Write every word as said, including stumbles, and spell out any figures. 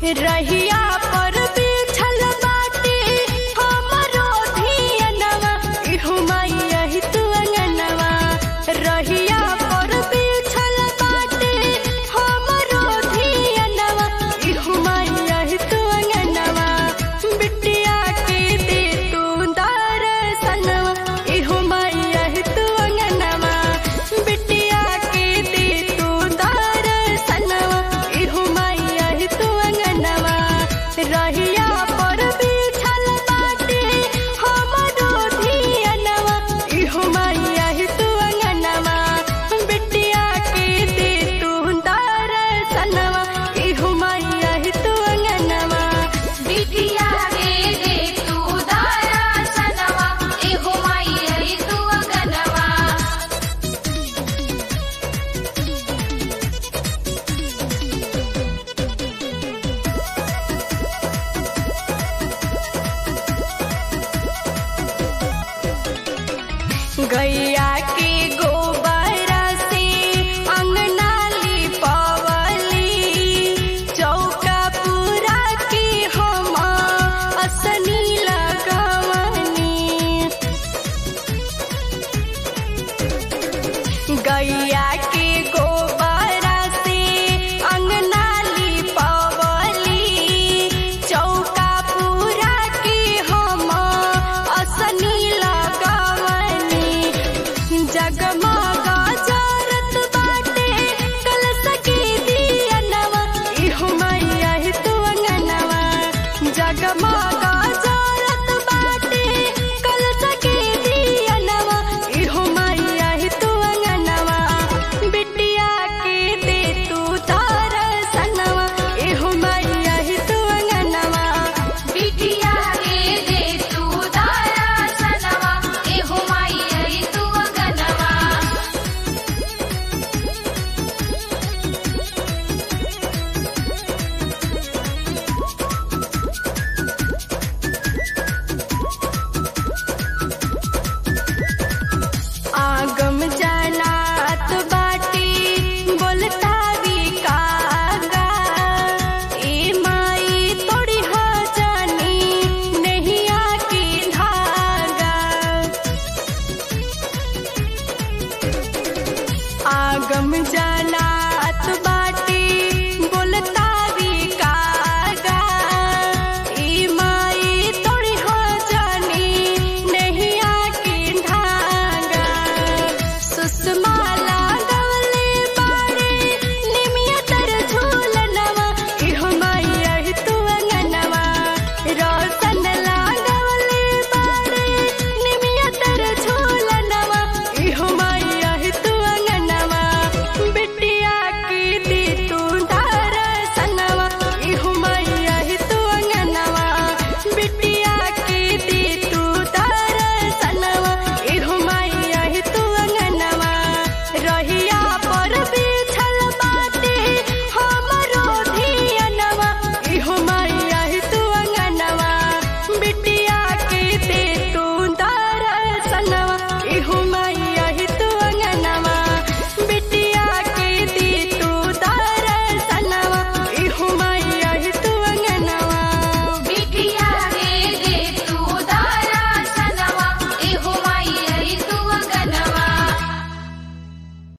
रहिया पर बिछल बाटे हमरो धियनवा इहु मैया ही तू अंगनवा रहिया पर बिछल बाटे हमरो धियनवा इहु मैया ही तू अंगनवा बिटिया के दे तू दर्शनवा इहु मैया ही तू अंगनवा बिटिया के दे तू दर्शनवा इहु मैया ही तू अंगनवा रहिया पर बिछल बाटे हमरो धियनवा इहु मैया ही तू अंगनवा बिटिया के दे तू दर्शनवा इहु मैया ही तू अंगनवा बिटिया के दे तू दर्शनवा इहु मैया ही तू अंगनवा गैया के गोबरा से अंगना लिपवली चौका पूरा के हम असनी लगवनी गैया के गोबरा से अंगना लिपवली चौका पूरा के हम असनी लगवनी जगमग जरत बाटे कलश के दियनवा इहु मैया ही तू अंगनवा जगमग जरत बाटे कलश के दियनवा इहु मैया ही तू अंगनवा बिटिया के दे तू दर्शनवा इहु मैया ही तू अंगनवा बिटिया के दे तू दर्शनवा इहु मैया ही तू अंगनवा आगम जनात बाटी बोलता विकागा ए माई तोड़ी हो जानी नैया की धागा आगम जना